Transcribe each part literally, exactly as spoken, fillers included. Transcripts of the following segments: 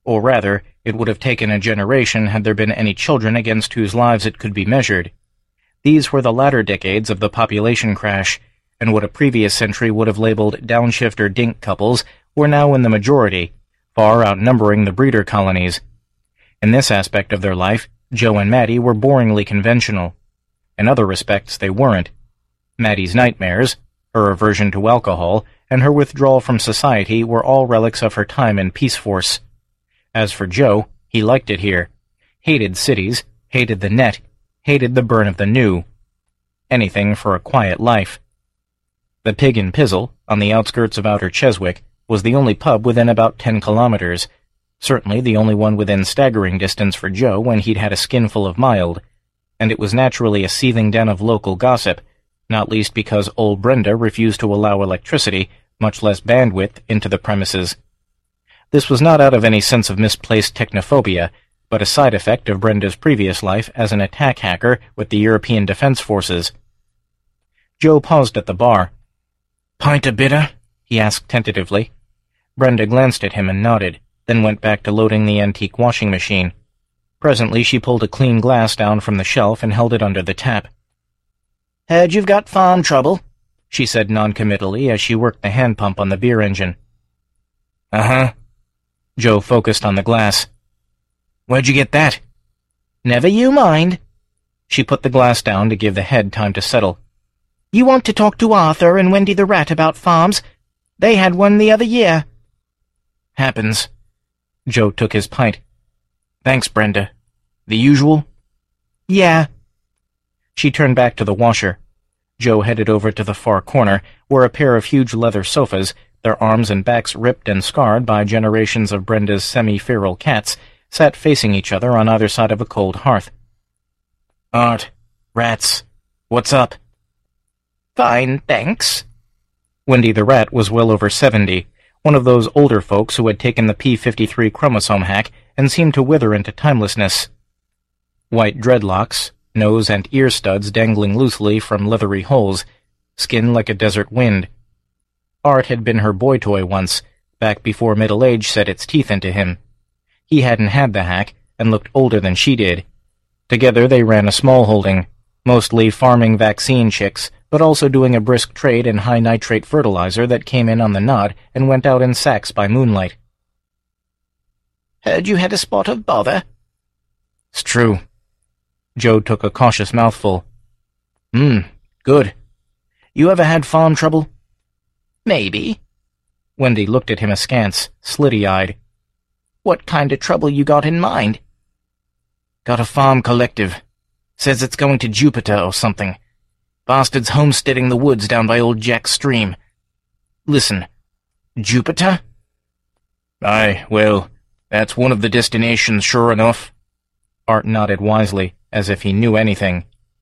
Or rather, it would have taken a generation had there been any children against whose lives it could be measured. These were the latter decades of the population crash, and what a previous century would have labeled downshifter dink couples were now in the majority, far outnumbering the breeder colonies. In this aspect of their life, Joe and Maddie were boringly conventional. In other respects, they weren't. Maddie's nightmares, her aversion to alcohol, and her withdrawal from society were all relics of her time in Peace Force. As for Joe, he liked it here. Hated cities, hated the net, hated the burn of the new. Anything for a quiet life. The Pig and Pizzle, on the outskirts of Outer Cheswick, was the only pub within about ten kilometers. Certainly the only one within staggering distance for Joe when he'd had a skinful of mild. And it was naturally a seething den of local gossip, not least because old Brenda refused to allow electricity, much less bandwidth, into the premises. This was not out of any sense of misplaced technophobia, but a side effect of Brenda's previous life as an attack hacker with the European Defense Forces. Joe paused at the bar. "Pint of bitter?" he asked tentatively. Brenda glanced at him and nodded, then went back to loading the antique washing machine. Presently she pulled a clean glass down from the shelf and held it under the tap. "Heard you've got farm trouble," she said noncommittally as she worked the hand pump on the beer engine. "Uh-huh." Joe focused on the glass. "Where'd you get that?" "Never you mind." She put the glass down to give the head time to settle. "You want to talk to Arthur and Wendy the Rat about farms? They had one the other year." "Happens." Joe took his pint. "Thanks, Brenda. The usual?" "Yeah." She turned back to the washer. Joe headed over to the far corner, where a pair of huge leather sofas, their arms and backs ripped and scarred by generations of Brenda's semi-feral cats, sat facing each other on either side of a cold hearth. "Art, Rats, what's up?" "Fine, thanks." Wendy the Rat was well over seventy, one of those older folks who had taken the P fifty-three chromosome hack and seemed to wither into timelessness. White dreadlocks, nose and ear studs dangling loosely from leathery holes, skin like a desert wind. Art had been her boy toy once, back before middle age set its teeth into him. He hadn't had the hack, and looked older than she did. Together they ran a small holding, mostly farming vaccine chicks, but also doing a brisk trade in high-nitrate fertilizer that came in on the nod and went out in sacks by moonlight. "Heard you had a spot of bother?" "It's true." Joe took a cautious mouthful. "Hmm, good. You ever had farm trouble?" "Maybe." Wendy looked at him askance, slitty-eyed. "What kind of trouble you got in mind?" "Got a farm collective. Says it's going to Jupiter or something. Bastards homesteading the woods down by old Jack's stream. Listen, Jupiter?" "Aye, well, that's one of the destinations, sure enough." Art nodded wisely, as if he knew anything.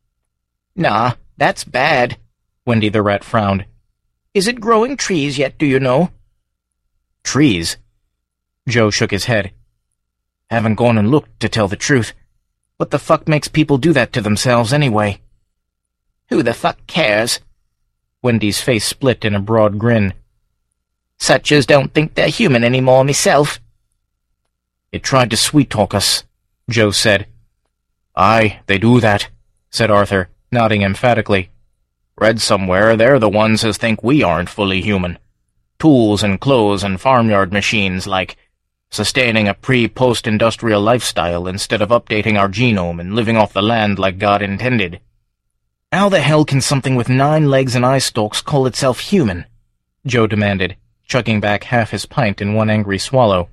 "Nah, that's bad." Wendy the Rat frowned. "Is it growing trees yet, do you know?" "Trees?" Joe shook his head. "Haven't gone and looked, to tell the truth. What the fuck makes people do that to themselves, anyway?" "Who the fuck cares?" Wendy's face split in a broad grin. "Such as don't think they're human anymore, myself." "It tried to sweet-talk us," Joe said. "Aye, they do that," said Arthur, nodding emphatically. "Read somewhere they're the ones as think we aren't fully human. Tools and clothes and farmyard machines, like, sustaining a pre-post-industrial lifestyle instead of updating our genome and living off the land like God intended." "How the hell can something with nine legs and eye stalks call itself human?" Joe demanded, chugging back half his pint in one angry swallow.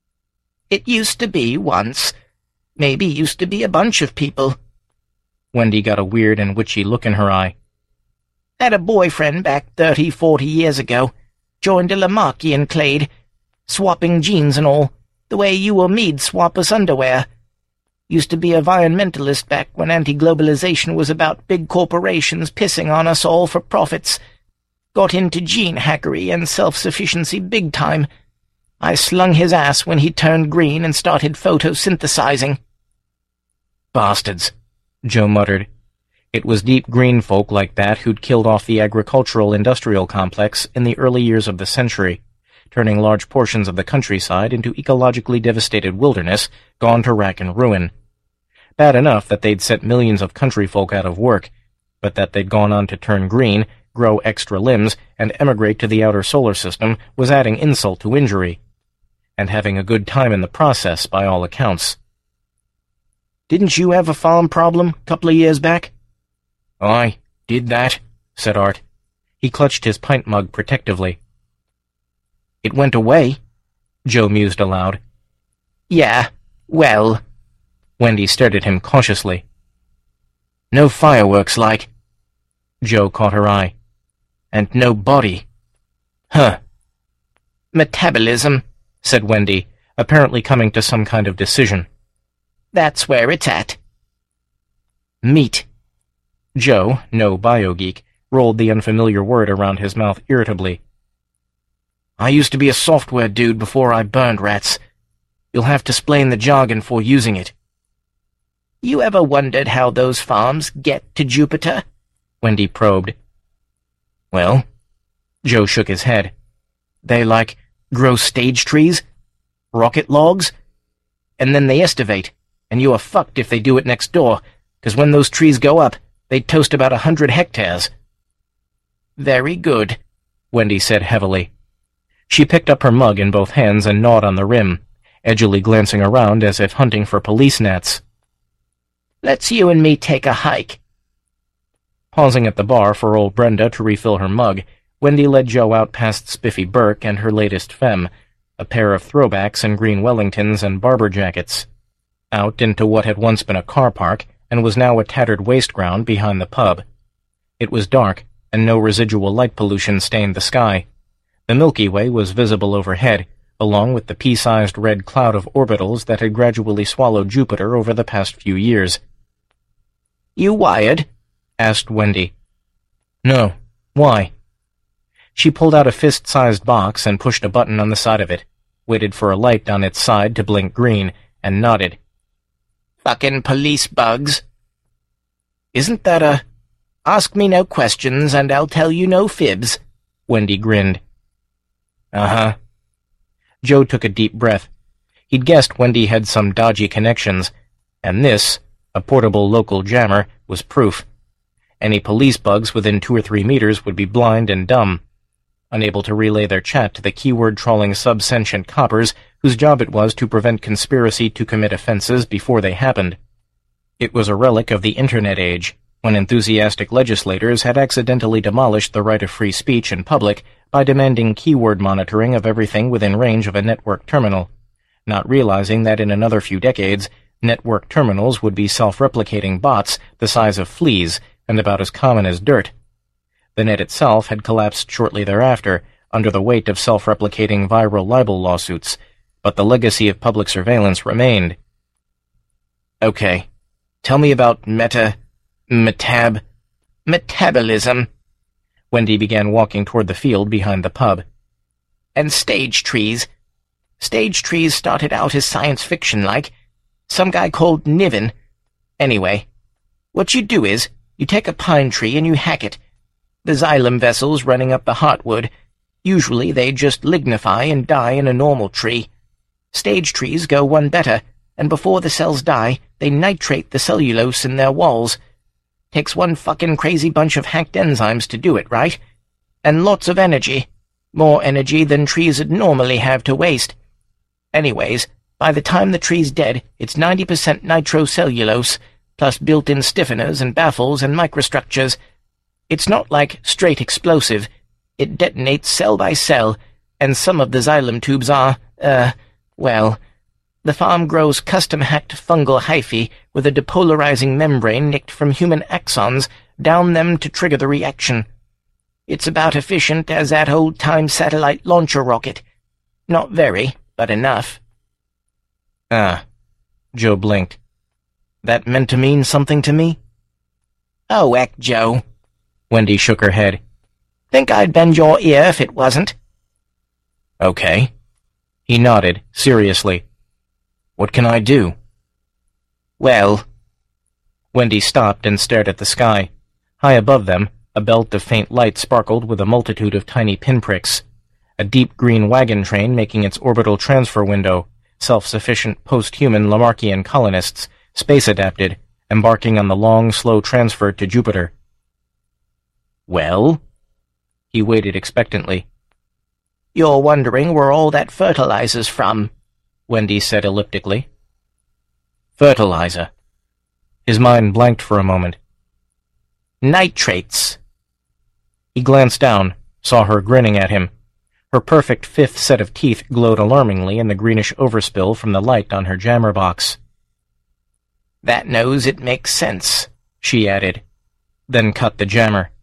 "It used to be once. Maybe used to be a bunch of people." Wendy got a weird and witchy look in her eye. "Had a boyfriend back thirty, forty years ago. Joined a Lamarckian clade. Swapping genes and all, the way you or me'd swap us underwear. Used to be a environmentalist back when anti-globalization was about big corporations pissing on us all for profits. Got into gene hackery and self-sufficiency big time. I slung his ass when he turned green and started photosynthesizing." "Bastards," Joe muttered. It was deep green folk like that who'd killed off the agricultural-industrial complex in the early years of the century, turning large portions of the countryside into ecologically devastated wilderness, gone to rack and ruin. Bad enough that they'd set millions of country folk out of work, but that they'd gone on to turn green, grow extra limbs, and emigrate to the outer solar system was adding insult to injury, and having a good time in the process, by all accounts. "Didn't you have a farm problem a couple of years back?" "I did that," said Art. He clutched his pint mug protectively. "It went away," Joe mused aloud. "Yeah, well..." Wendy stared at him cautiously. "No fireworks, like." Joe caught her eye. "And no body." "Huh." "Metabolism," said Wendy, apparently coming to some kind of decision. "That's where it's at." "Meat." Joe, no biogeek, rolled the unfamiliar word around his mouth irritably. "I used to be a software dude before I burned rats. You'll have to explain the jargon for using it." "You ever wondered how those farms get to Jupiter?" Wendy probed. "Well?" Joe shook his head. "They, like, grow stage trees? Rocket logs? And then they estivate, and you are fucked if they do it next door, because when those trees go up, they toast about a hundred hectares." "Very good," Wendy said heavily. She picked up her mug in both hands and gnawed on the rim, edgily glancing around as if hunting for police gnats. "Let's you and me take a hike." Pausing at the bar for old Brenda to refill her mug, Wendy led Joe out past Spiffy Burke and her latest femme, a pair of throwbacks in green Wellingtons and barber jackets, out into what had once been a car park and was now a tattered waste ground behind the pub. It was dark, and no residual light pollution stained the sky. The Milky Way was visible overhead, along with the pea-sized red cloud of orbitals that had gradually swallowed Jupiter over the past few years. "You wired?" asked Wendy. "No. Why?" She pulled out a fist-sized box and pushed a button on the side of it, waited for a light on its side to blink green, and nodded. "Fucking police bugs." "Isn't that a... Ask me no questions and I'll tell you no fibs," Wendy grinned. "Uh-huh." Joe took a deep breath. He'd guessed Wendy had some dodgy connections, and this, a portable local jammer, was proof. Any police bugs within two or three meters would be blind and dumb, unable to relay their chat to the keyword-trawling sub-sentient coppers whose job it was to prevent conspiracy to commit offenses before they happened. It was a relic of the Internet age, when enthusiastic legislators had accidentally demolished the right of free speech in public by demanding keyword monitoring of everything within range of a network terminal, not realizing that in another few decades, network terminals would be self-replicating bots the size of fleas and about as common as dirt. The net itself had collapsed shortly thereafter, under the weight of self-replicating viral libel lawsuits, but the legacy of public surveillance remained. "Okay, tell me about meta... metab... metabolism." Wendy began walking toward the field behind the pub. "And stage trees. Stage trees started out as science fiction-like. Some guy called Niven. Anyway, what you do is, you take a pine tree and you hack it. The xylem vessels running up the heartwood. Usually they just lignify and die in a normal tree. Stage trees go one better, and before the cells die, they nitrate the cellulose in their walls. Takes one fucking crazy bunch of hacked enzymes to do it, right? And lots of energy. More energy than trees would normally have to waste. Anyways, by the time the tree's dead, it's ninety percent nitrocellulose, plus built-in stiffeners and baffles and microstructures. It's not like straight explosive. It detonates cell by cell, and some of the xylem tubes are, uh, well... The farm grows custom-hacked fungal hyphae with a depolarizing membrane nicked from human axons down them to trigger the reaction. It's about efficient as that old-time satellite launcher rocket. Not very, but enough." "Ah," Joe blinked. "That meant to mean something to me?" "Oh, heck, Joe." Wendy shook her head. "Think I'd bend your ear if it wasn't." "Okay." He nodded, seriously. "What can I do?" "Well..." Wendy stopped and stared at the sky. High above them, a belt of faint light sparkled with a multitude of tiny pinpricks. a deep green wagon train making its orbital transfer window, self-sufficient post-human Lamarckian colonists, space-adapted, embarking on the long, slow transfer to Jupiter. Well? He waited expectantly. You're wondering where all that fertilizer's from, Wendy said elliptically. Fertilizer. His mind blanked for a moment. Nitrates. He glanced down, saw her grinning at him. Her perfect fifth set of teeth glowed alarmingly in the greenish overspill from the light on her jammer box. That knows it makes sense, she added, then cut the jammer.